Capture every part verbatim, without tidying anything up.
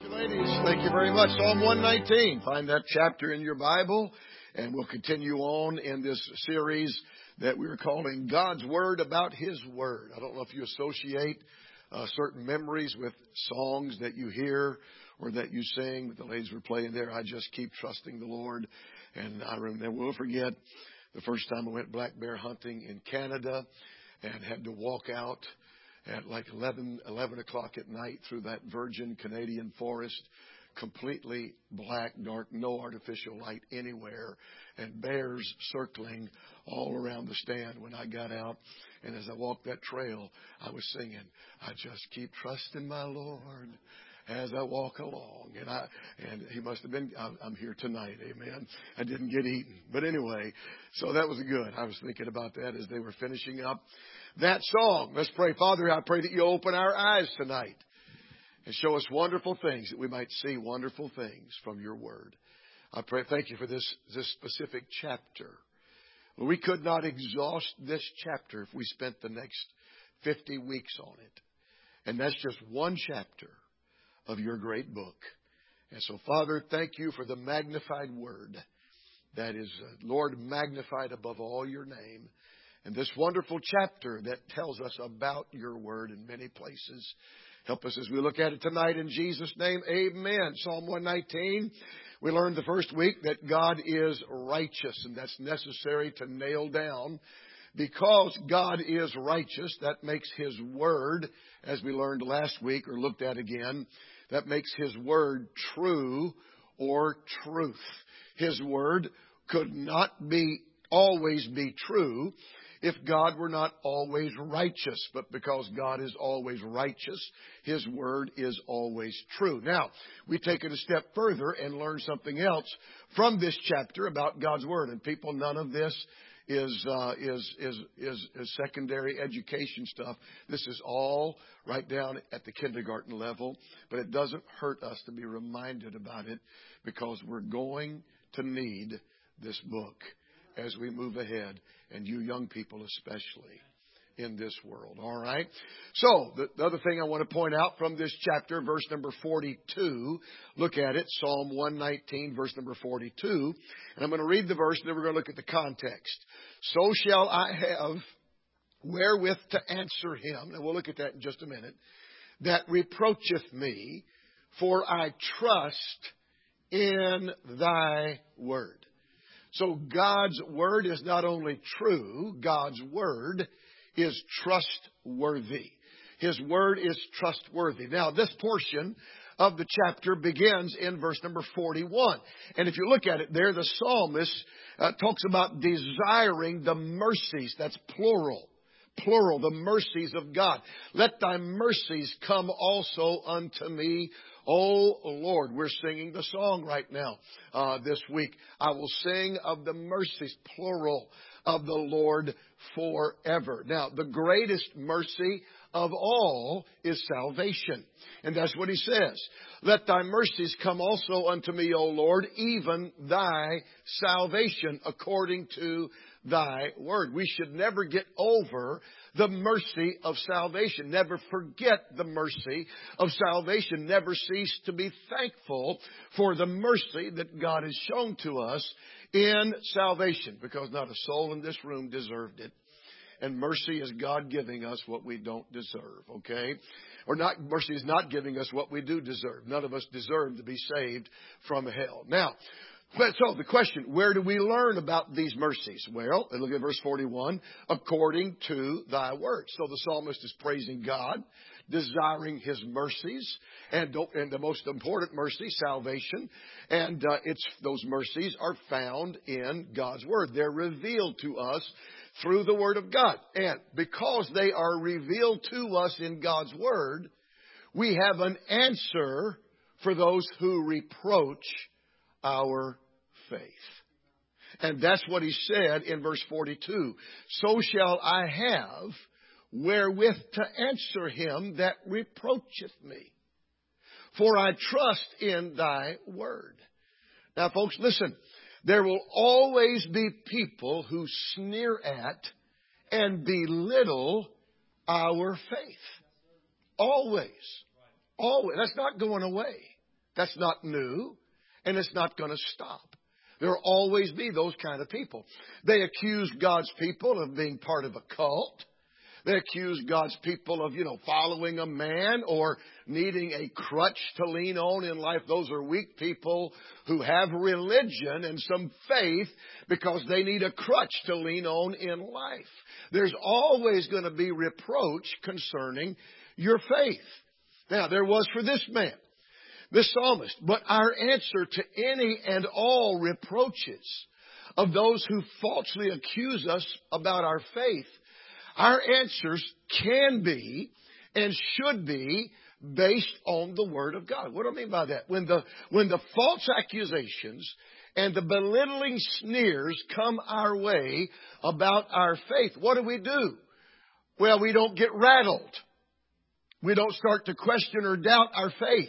Ladies, thank you very much. Psalm one nineteen. Find that chapter in your Bible, and we'll continue on in this series that we are calling God's Word about His Word. I don't know if you associate uh, certain memories with songs that you hear or that you sing. The ladies were playing there, I Just Keep Trusting the Lord. And I remember, we'll forget the first time I went black bear hunting in Canada and had to walk out at like eleven, eleven o'clock at night through that virgin Canadian forest, completely black, dark, no artificial light anywhere, and bears circling all around the stand when I got out. And as I walked that trail, I was singing, I just keep trusting my Lord as I walk along. And I, and he must have been, I'm, I'm here tonight, amen. I didn't get eaten. But anyway, so that was good. I was thinking about that as they were finishing up that song. Let's pray. Father, I pray that you open our eyes tonight and show us wonderful things, that we might see wonderful things from your word. I pray, thank you for this, this specific chapter. We could not exhaust this chapter if we spent the next fifty weeks on it. And that's just one chapter of your great book. And so, Father, thank you for the magnified word that is, uh, Lord, magnified above all your name. And this wonderful chapter that tells us about your word in many places. Help us as we look at it tonight in Jesus' name. Amen. Psalm one nineteen. We learned the first week that God is righteous, and that's necessary to nail down. Because God is righteous, that makes His word, as we learned last week or looked at again, that makes His word true or truth. His word could not be always be true if God were not always righteous. But because God is always righteous, His word is always true. Now, we take it a step further and learn something else from this chapter about God's word. And people, none of this is uh, is, is is is secondary education stuff. This is all right down at the kindergarten level. But it doesn't hurt us to be reminded about it, because we're going to need this book as we move ahead, and you young people especially in this world. All right? So, the, the other thing I want to point out from this chapter, verse number forty-two, look at it, Psalm one nineteen, verse number forty-two, and I'm going to read the verse, and then we're going to look at the context. So shall I have wherewith to answer him, and we'll look at that in just a minute, that reproacheth me, for I trust in thy word. So God's word is not only true, God's word is trustworthy. His word is trustworthy. Now, this portion of the chapter begins in verse number forty-one. And if you look at it there, the psalmist uh, talks about desiring the mercies. That's plural. Plural, the mercies of God. Let thy mercies come also unto me, O Lord. We're singing the song right now uh, this week. I will sing of the mercies, plural, of the Lord forever. Now, the greatest mercy of all is salvation. And that's what he says. Let thy mercies come also unto me, O Lord, even thy salvation according to thy word. We should never get over the mercy of salvation. Never forget the mercy of salvation. Never cease to be thankful for the mercy that God has shown to us in salvation, because not a soul in this room deserved it. And mercy is God giving us what we don't deserve, okay? Or not, mercy is not giving us what we do deserve. None of us deserve to be saved from hell. Now, so the question, where do we learn about these mercies? Well, look at verse forty-one, according to thy word. So the psalmist is praising God, desiring His mercies, and, and the most important mercy, salvation. And uh, it's those mercies are found in God's word. They're revealed to us through the word of God. And because they are revealed to us in God's word, we have an answer for those who reproach our faith. And that's what he said in verse forty-two. So shall I have wherewith to answer him that reproacheth me, for I trust in thy word. Now, folks, listen. There will always be people who sneer at and belittle our faith. Always. Always. That's not going away. That's not new, and it's not going to stop. There will always be those kind of people. They accuse God's people of being part of a cult. They accuse God's people of, you know, following a man or needing a crutch to lean on in life. Those are weak people who have religion and some faith because they need a crutch to lean on in life. There's always going to be reproach concerning your faith. Now, there was for this man, this psalmist. But our answer to any and all reproaches of those who falsely accuse us about our faith, our answers can be and should be based on the Word of God. What do I mean by that? When the, when the false accusations and the belittling sneers come our way about our faith, what do we do? Well, we don't get rattled. We don't start to question or doubt our faith.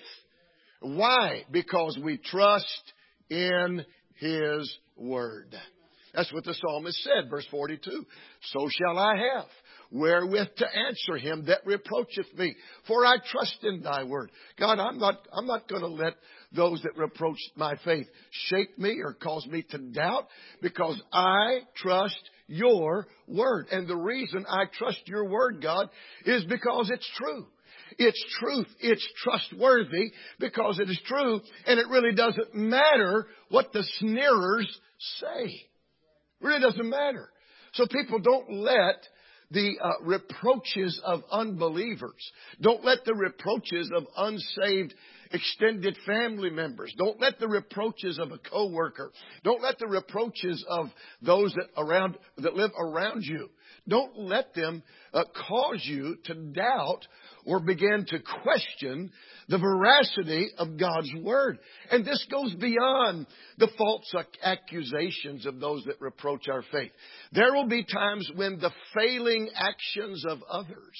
Why? Because we trust in His Word. That's what the psalmist said, verse forty-two. So shall I have wherewith to answer him that reproacheth me, for I trust in thy word. God, I'm not, I'm not going to let those that reproach my faith shake me or cause me to doubt, because I trust your word. And the reason I trust your word, God, is because it's true. It's truth. It's trustworthy because it is true. And it really doesn't matter what the sneerers say. It really doesn't matter. So people, don't let the uh, reproaches of unbelievers, don't let the reproaches of unsaved extended family members, don't let the reproaches of a coworker, don't let the reproaches of those that around that live around you, don't let them uh, cause you to doubt or begin to question the veracity of God's Word. And this goes beyond the false accusations of those that reproach our faith. There will be times when the failing actions of others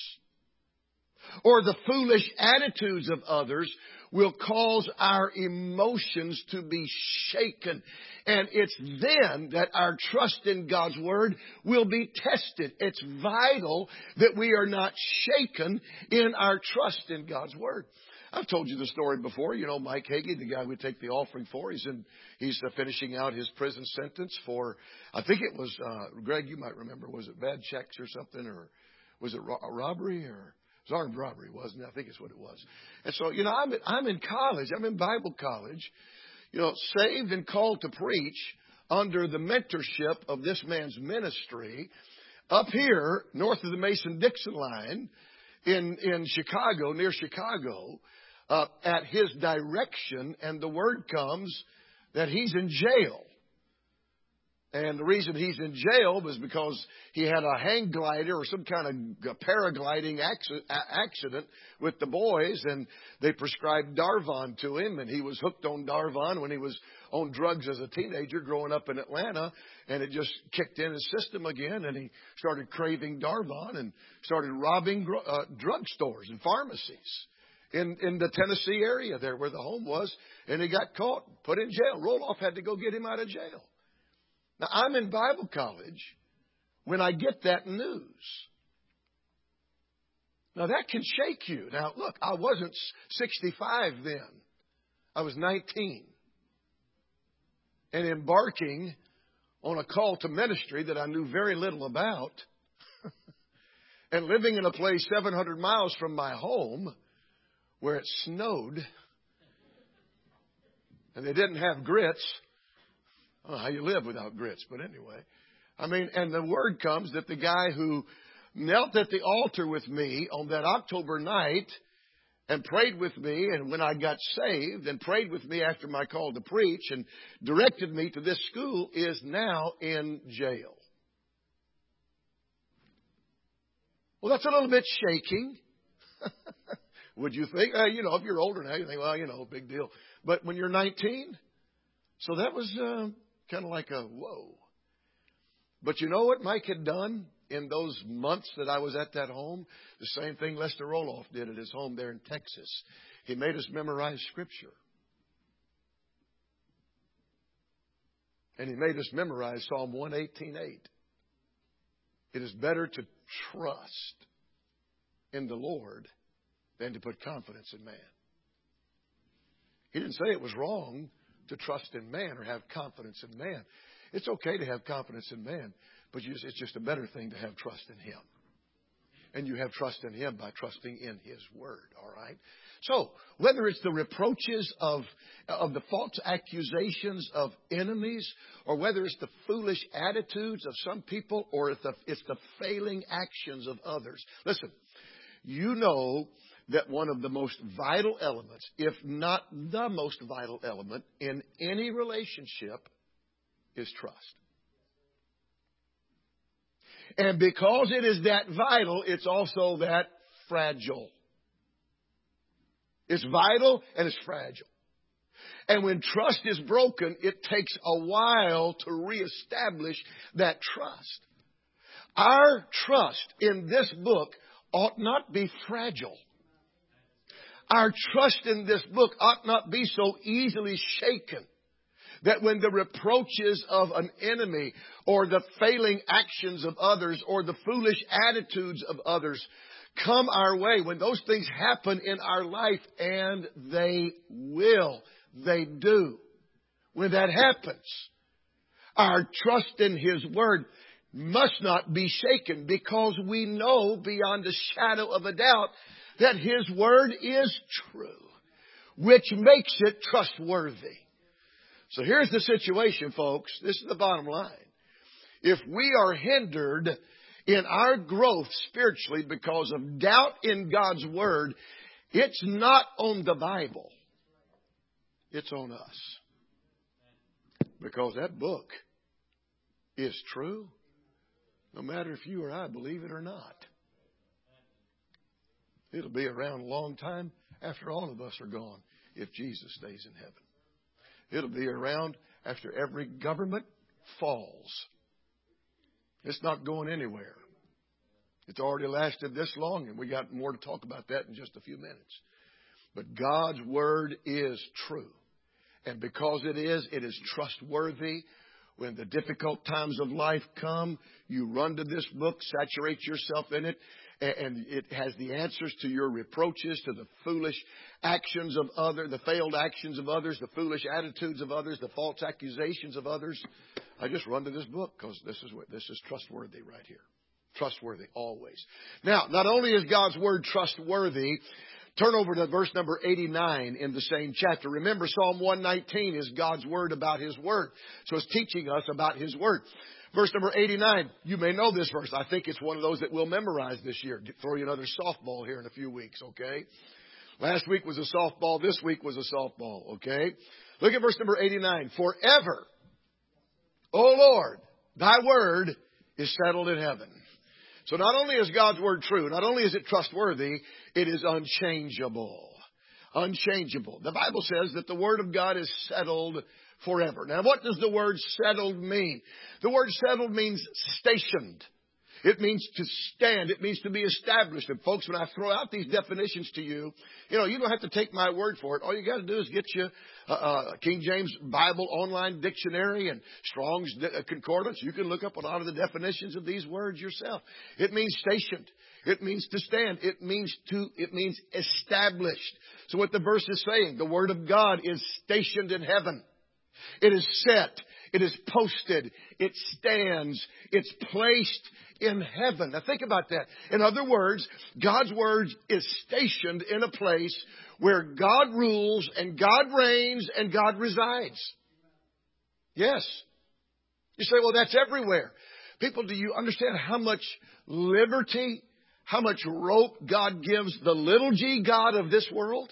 or the foolish attitudes of others will cause our emotions to be shaken. And it's then that our trust in God's Word will be tested. It's vital that we are not shaken in our trust in God's Word. I've told you the story before. You know, Mike Hagee, the guy we take the offering for, he's in, he's uh, finishing out his prison sentence for, I think it was, uh, Greg, you might remember, was it bad checks or something, or was it ro- a robbery, or it was armed robbery, wasn't it? I think it's what it was. And so, you know, I'm, I'm in college. I'm in Bible college, you know, saved and called to preach under the mentorship of this man's ministry up here north of the Mason-Dixon line in, in Chicago, near Chicago, uh, at his direction. And the word comes that he's in jail. And the reason he's in jail was because he had a hang glider or some kind of paragliding accident with the boys, and they prescribed Darvon to him, and he was hooked on Darvon when he was on drugs as a teenager growing up in Atlanta, and it just kicked in his system again, and he started craving Darvon and started robbing uh, drugstores and pharmacies in, in the Tennessee area there where the home was, and he got caught, put in jail. Roloff had to go get him out of jail. Now, I'm in Bible college when I get that news. Now, that can shake you. Now, look, I wasn't sixty-five then. I was nineteen. And embarking on a call to ministry that I knew very little about. And living in a place seven hundred miles from my home where it snowed. And they didn't have grits. I don't know how you live without grits, but anyway. I mean, and the word comes that the guy who knelt at the altar with me on that October night and prayed with me, and when I got saved, and prayed with me after my call to preach and directed me to this school, is now in jail. Well, that's a little bit shaking. Would you think? Uh, you know, if you're older now, you think, well, you know, big deal. But when you're nineteen, so that was uh, kind of like a whoa. But you know what Mike had done in those months that I was at that home? The same thing Lester Roloff did at his home there in Texas. He made us memorize Scripture. And he made us memorize Psalm one eighteen eight. It is better to trust in the Lord than to put confidence in man. He didn't say it was wrong to trust in man or have confidence in man. It's okay to have confidence in man, but you, it's just a better thing to have trust in Him. And you have trust in Him by trusting in His Word, all right? So, whether it's the reproaches of, of the false accusations of enemies, or whether it's the foolish attitudes of some people, or it's the, it's the failing actions of others. Listen, you know that one of the most vital elements, if not the most vital element in any relationship, is trust. And because it is that vital, it's also that fragile. It's vital and it's fragile. And when trust is broken, it takes a while to reestablish that trust. Our trust in this book ought not be fragile. Our trust in this book ought not be so easily shaken that when the reproaches of an enemy or the failing actions of others or the foolish attitudes of others come our way, when those things happen in our life, and they will, they do. When that happens, our trust in His Word must not be shaken, because we know beyond a shadow of a doubt that His Word is true, which makes it trustworthy. So here's the situation, folks. This is the bottom line. If we are hindered in our growth spiritually because of doubt in God's Word, it's not on the Bible. It's on us. Because that book is true, no matter if you or I believe it or not. It'll be around a long time after all of us are gone, if Jesus stays in heaven. It'll be around after every government falls. It's not going anywhere. It's already lasted this long, and we got more to talk about that in just a few minutes. But God's Word is true. And because it is, it is trustworthy. When the difficult times of life come, you run to this book, saturate yourself in it, and it has the answers to your reproaches, to the foolish actions of others, the failed actions of others, the foolish attitudes of others, the false accusations of others. I just run to this book because this is what, this is trustworthy right here. Trustworthy always. Now, not only is God's Word trustworthy, turn over to verse number eighty-nine in the same chapter. Remember, Psalm one nineteen is God's Word about His Word. So it's teaching us about His Word. Verse number eighty-nine, you may know this verse. I think it's one of those that we'll memorize this year. Throw you another softball here in a few weeks, okay? Last week was a softball. This week was a softball, okay? Look at verse number eighty-nine. Forever, O Lord, Thy Word is settled in heaven. So not only is God's Word true, not only is it trustworthy, it is unchangeable. Unchangeable. The Bible says that the Word of God is settled forever. Now, what does the word settled mean? The word settled means stationed. It means to stand. It means to be established. And folks, when I throw out these definitions to you, you know, you don't have to take my word for it. All you got to do is get you a, a King James Bible online dictionary and Strong's Concordance. You can look up a lot of the definitions of these words yourself. It means stationed. It means to stand. It means to, it means established. So what the verse is saying, the Word of God is stationed in heaven. It is set. It is posted. It stands. It's placed in heaven. Now think about that. In other words, God's Word is stationed in a place where God rules and God reigns and God resides. Yes. You say, well, that's everywhere. People, do you understand how much liberty, how much rope God gives the little g God of this world?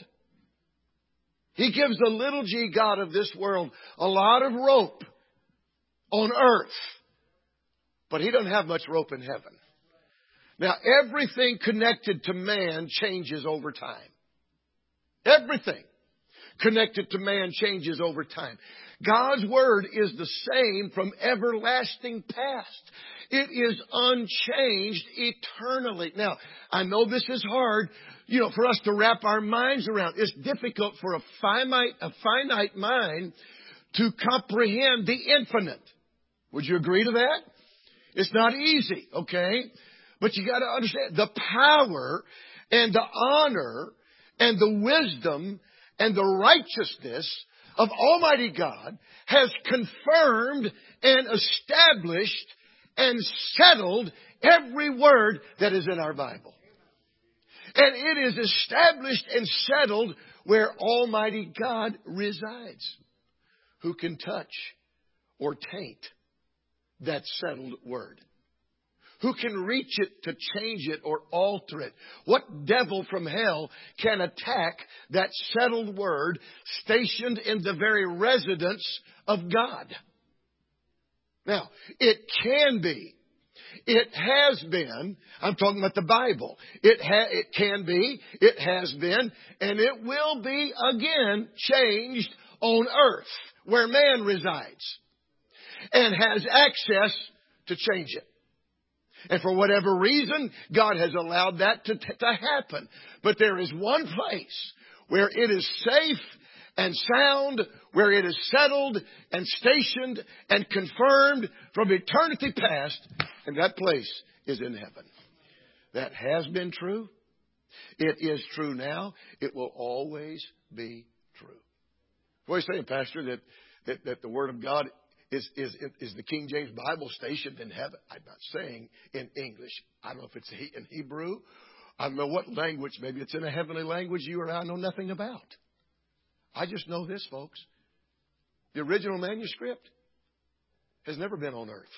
He gives the little g God of this world a lot of rope on earth. But He doesn't have much rope in heaven. Now, everything connected to man changes over time. Everything connected to man changes over time. God's Word is the same from everlasting past. It is unchanged eternally. Now, I know this is hard, you know, for us to wrap our minds around. It's difficult for a finite, a finite mind to comprehend the infinite. Would you agree to that? It's not easy, okay? But you got to understand the power and the honor and the wisdom and the righteousness of Almighty God has confirmed and established and settled every word that is in our Bible. And it is established and settled where Almighty God resides. Who can touch or taint that settled word? Who can reach it to change it or alter it? What devil from hell can attack that settled word stationed in the very residence of God? Now, it can be. It has been. I'm talking about the Bible. It ha- it can be. It has been. And it will be again changed on earth where man resides and has access to change it. And for whatever reason, God has allowed that to, to happen. But there is one place where it is safe and sound, where it is settled and stationed and confirmed from eternity past, and that place is in heaven. That has been true. It is true now. It will always be true. What are you saying, Pastor, that, that, that the Word of God is, is, is the King James Bible stationed in heaven? I'm not saying in English. I don't know if it's in Hebrew. I don't know what language. Maybe it's in a heavenly language you or I know nothing about. I just know this, folks. The original manuscript has never been on earth.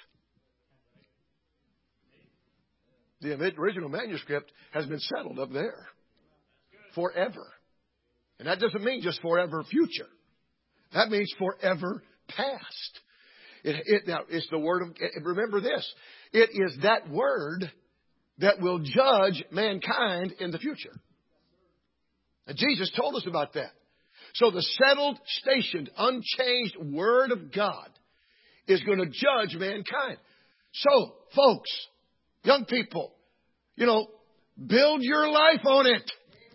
The original manuscript has been settled up there forever. And that doesn't mean just forever future. That means forever past. It, it, now, it's the word of, remember this, it is that word that will judge mankind in the future. And Jesus told us about that. So the settled, stationed, unchanged Word of God is going to judge mankind. So, folks, young people, you know, build your life on it.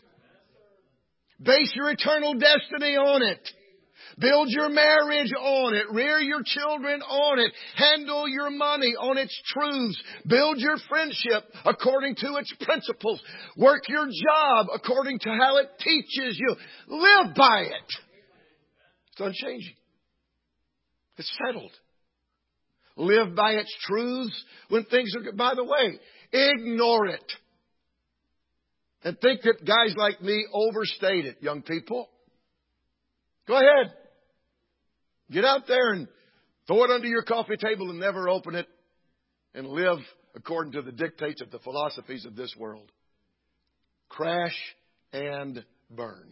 Base your eternal destiny on it. Build your marriage on it. Rear your children on it. Handle your money on its truths. Build your friendship according to its principles. Work your job according to how it teaches you. Live by it. It's unchanging. It's settled. Live by its truths when things are good. By the way, ignore it. And think that guys like me overstate it, young people. Go ahead. Get out there and throw it under your coffee table and never open it and live according to the dictates of the philosophies of this world. Crash and burn.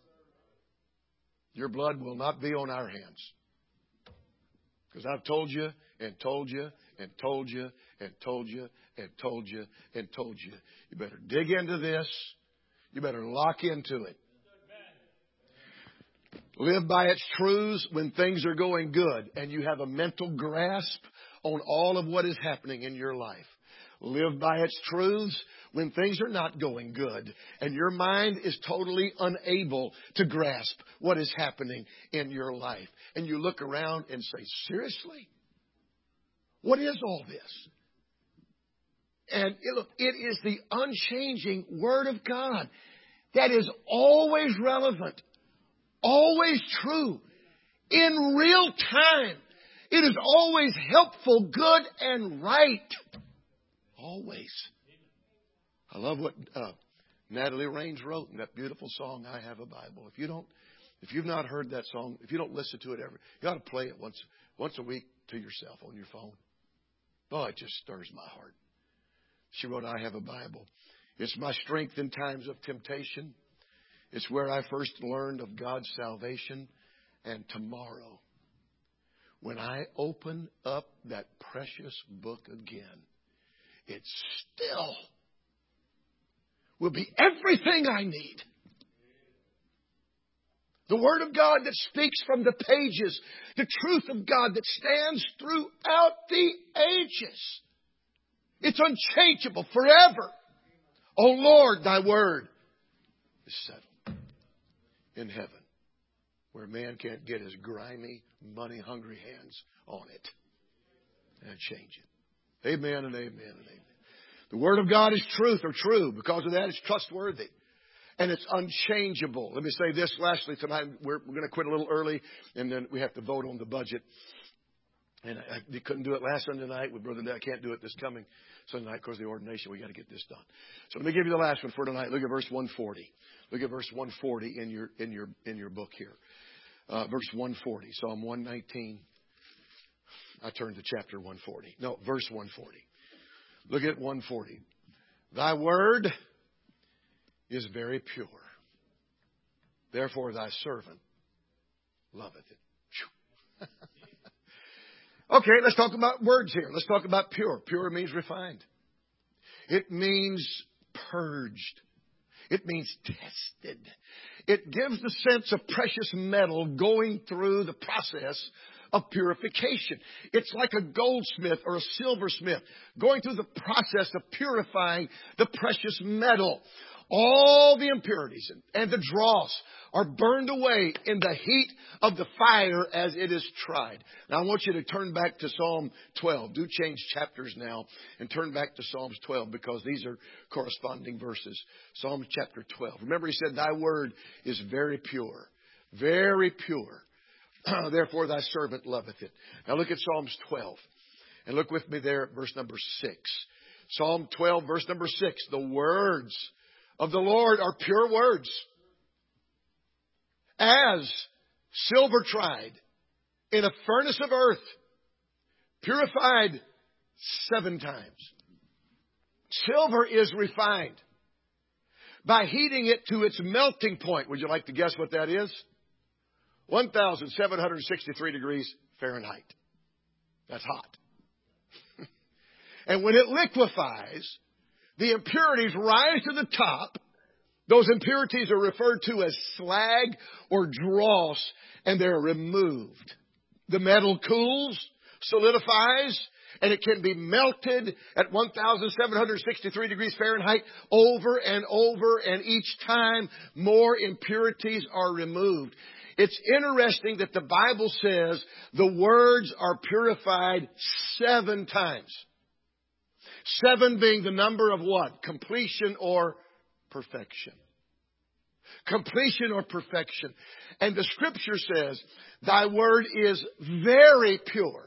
Your blood will not be on our hands. Because I've told you and told you and told you and told you and told you and told you. You better dig into this. You better lock into it. Live by its truths when things are going good and you have a mental grasp on all of what is happening in your life. Live by its truths when things are not going good and your mind is totally unable to grasp what is happening in your life. And you look around and say, seriously? What is all this? And it, look, it is the unchanging Word of God that is always relevant. Always true. In real time. It is always helpful, good, and right. Always. I love what uh, Natalie Raines wrote in that beautiful song, I Have a Bible. If you don't, if you've not heard that song, if you don't listen to it ever, you ought to play it once, once a week to yourself on your phone. Oh, it just stirs my heart. She wrote, I have a Bible. It's my strength in times of temptation. It's where I first learned of God's salvation. And tomorrow, when I open up that precious book again, it still will be everything I need. The Word of God that speaks from the pages. The truth of God that stands throughout the ages. It's unchangeable forever. O Lord, Thy Word is settled in heaven, where man can't get his grimy, money-hungry hands on it and change it. Amen and amen and amen. The Word of God is truth or true. Because of that, it's trustworthy. and it's unchangeable. Let me say this lastly tonight. We're, we're going to quit a little early, and then we have to vote on the budget. And I, I couldn't do it last Sunday night with Brother. I can't do it this coming Sunday night because of the ordination. We got to get this done. So let me give you the last one for tonight. Look at verse one forty. Look at verse one forty in your in your in your book here. Uh, verse one forty, Psalm one nineteen. I turned to chapter one forty. No, verse one forty. Look at one forty. Thy word is very pure. Therefore thy servant loveth it. Okay, let's talk about words here. Let's talk about pure. Pure means refined. It means purged. It means tested. It gives the sense of precious metal going through the process of purification. It's like a goldsmith or a silversmith going through the process of purifying the precious metal. All the impurities and the dross are burned away in the heat of the fire as it is tried. Now I want you to turn back to Psalm twelve. Do change chapters now and turn back to Psalms twelve because these are corresponding verses. Psalm chapter twelve. Remember he said, thy word is very pure. Very pure. Therefore thy servant loveth it. Now look at Psalms twelve. And look with me there at verse number six. Psalm twelve, verse number six. The words of the Lord are pure words, as silver tried in a furnace of earth, purified seven times. Silver is refined by heating it to its melting point. Would you like to guess what that is? one thousand seven hundred sixty-three degrees Fahrenheit. That's hot. And when it liquefies, the impurities rise to the top. Those impurities are referred to as slag or dross, and they're removed. The metal cools, solidifies, and it can be melted at one thousand seven hundred sixty-three degrees Fahrenheit over and over, and each time more impurities are removed. It's interesting that the Bible says the words are purified seven times. Seven being the number of what? Completion or perfection. Completion or perfection. And the scripture says, thy word is very pure.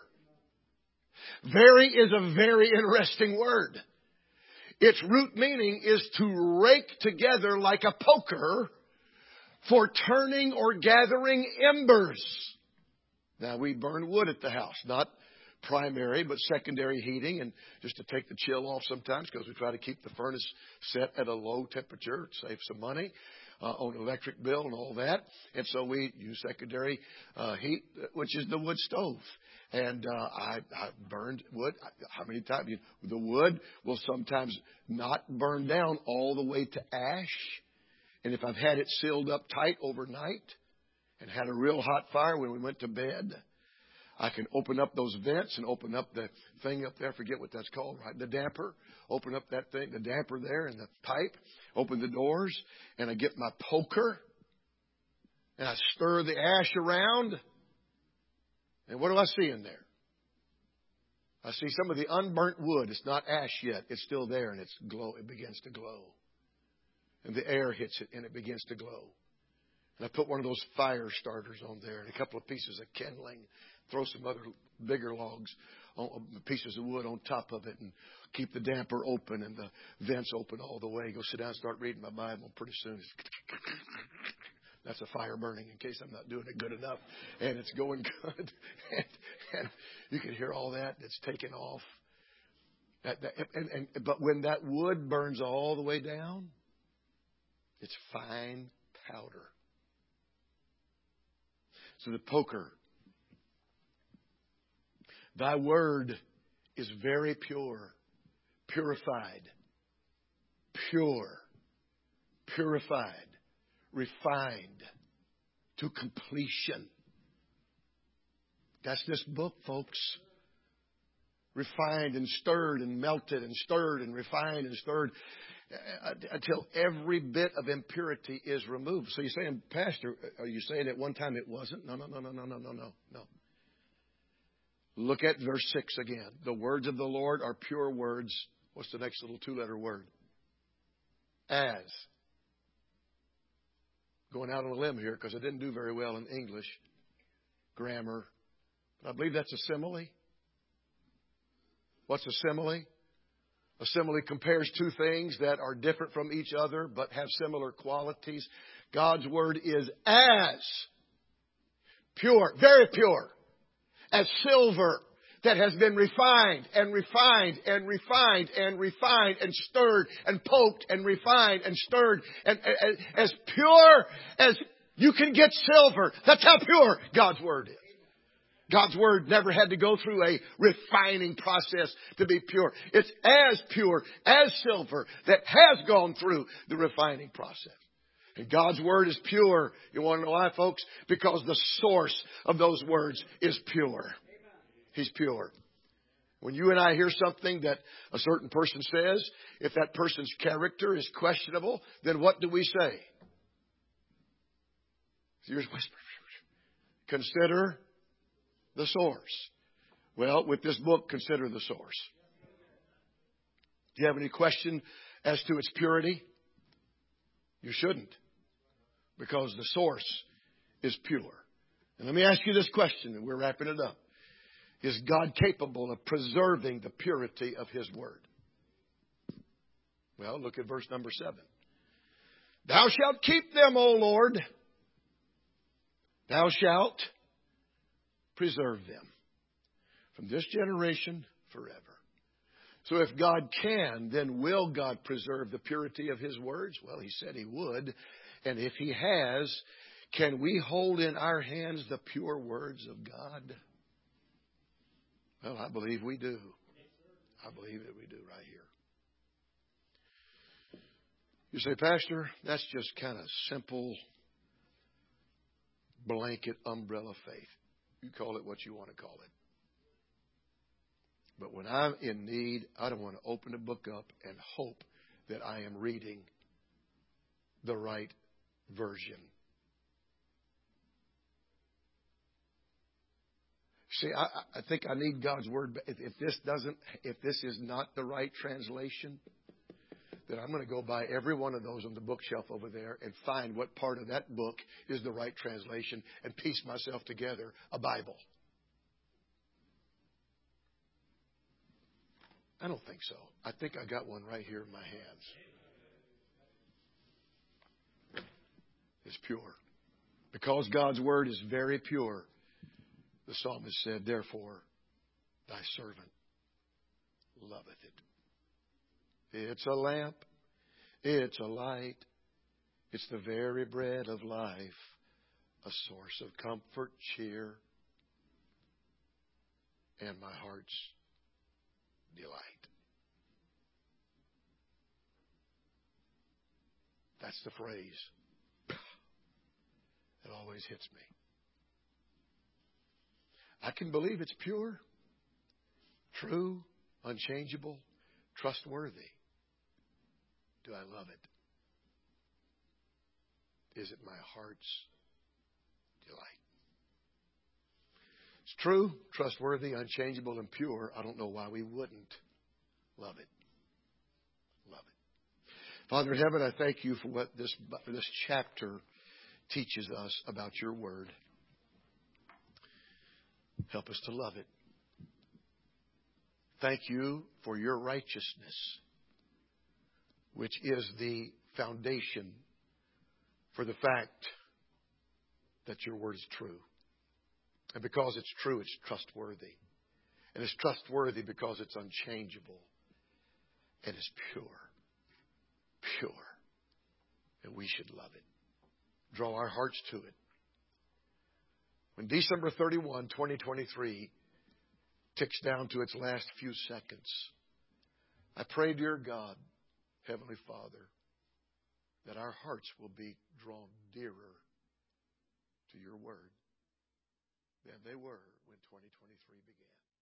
Very is a very interesting word. Its root meaning is to rake together like a poker for turning or gathering embers. Now we burn wood at the house, not primary, but secondary heating, and just to take the chill off sometimes because we try to keep the furnace set at a low temperature, save some money uh, on electric bill and all that. And so we use secondary uh, heat, which is the wood stove. And uh, I, I burned wood. How many times? You know, the wood will sometimes not burn down all the way to ash. And if I've had it sealed up tight overnight and had a real hot fire when we went to bed, I can open up those vents and open up the thing up there. I forget what that's called, right? The damper. Open up that thing, the damper there and the pipe. Open the doors. And I get my poker. And I stir the ash around. And what do I see in there? I see some of the unburnt wood. It's not ash yet. It's still there and it's glow. It begins to glow. And the air hits it and it begins to glow. And I put one of those fire starters on there and a couple of pieces of kindling. Throw some other bigger logs, on, pieces of wood on top of it, and keep the damper open and the vents open all the way. Go sit down and start reading my Bible. Pretty soon, it's that's a fire burning in case I'm not doing it good enough. And it's going good. and, and you can hear all that. It's taking off. That, that, and, and, but when that wood burns all the way down, it's fine powder. So the poker. Thy word is very pure, purified, pure, purified, refined to completion. That's this book, folks. Refined and stirred and melted and stirred and refined and stirred until every bit of impurity is removed. So you're saying, Pastor, are you saying at one time it wasn't? No, no, no, no, no, no, no, no, no. Look at verse six again. The words of the Lord are pure words. What's the next little two-letter word? As Going out on a limb here because I didn't do very well in English grammar. But I believe that's a simile. What's a simile? A simile compares two things that are different from each other but have similar qualities. God's Word is as pure, very pure, as silver that has been refined and refined and refined and refined and stirred and poked and refined and stirred. And, and as pure as you can get silver. That's how pure God's Word is. God's Word never had to go through a refining process to be pure. It's as pure as silver that has gone through the refining process. And God's Word is pure. You want to know why, folks? Because the source of those words is pure. He's pure. When you and I hear something that a certain person says, if that person's character is questionable, then what do we say? Here's whisper. Consider the source. Well, with this book, consider the source. Do you have any question as to its purity? You shouldn't. Because the source is pure. And let me ask you this question, and we're wrapping it up. Is God capable of preserving the purity of His Word? Well, look at verse number seven. Thou shalt keep them, O Lord. Thou shalt preserve them from this generation forever. So if God can, then will God preserve the purity of His words? Well, He said He would. And if He has, can we hold in our hands the pure words of God? Well, I believe we do. I believe that we do right here. You say, Pastor, that's just kind of simple blanket umbrella faith. You call it what you want to call it. But when I'm in need, I don't want to open the book up and hope that I am reading the right version. See, I, I think I need God's Word. If, if this doesn't, if this is not the right translation, then I'm going to go buy every one of those on the bookshelf over there and find what part of that book is the right translation and piece myself together a Bible. I don't think so. I think I got one right here in my hands. It's pure. Because God's Word is very pure, the psalmist said, therefore, thy servant loveth it. It's a lamp. It's a light. It's the very bread of life, a source of comfort, cheer, and my heart's delight. That's the phrase that always hits me. I can believe it's pure, true, unchangeable, trustworthy. Do I love it? Is it my heart's delight? It's true, trustworthy, unchangeable, and pure. I don't know why we wouldn't love it. Love it. Father in heaven, I thank you for what this, this chapter teaches us about your word. Help us to love it. Thank you for your righteousness, which is the foundation for the fact that your word is true. And because it's true, it's trustworthy. And it's trustworthy because it's unchangeable. And it's pure. Pure. And we should love it. Draw our hearts to it. When December thirty-first, twenty twenty-three ticks down to its last few seconds, I pray, dear God, Heavenly Father, that our hearts will be drawn dearer to your word than they were when twenty twenty-three began.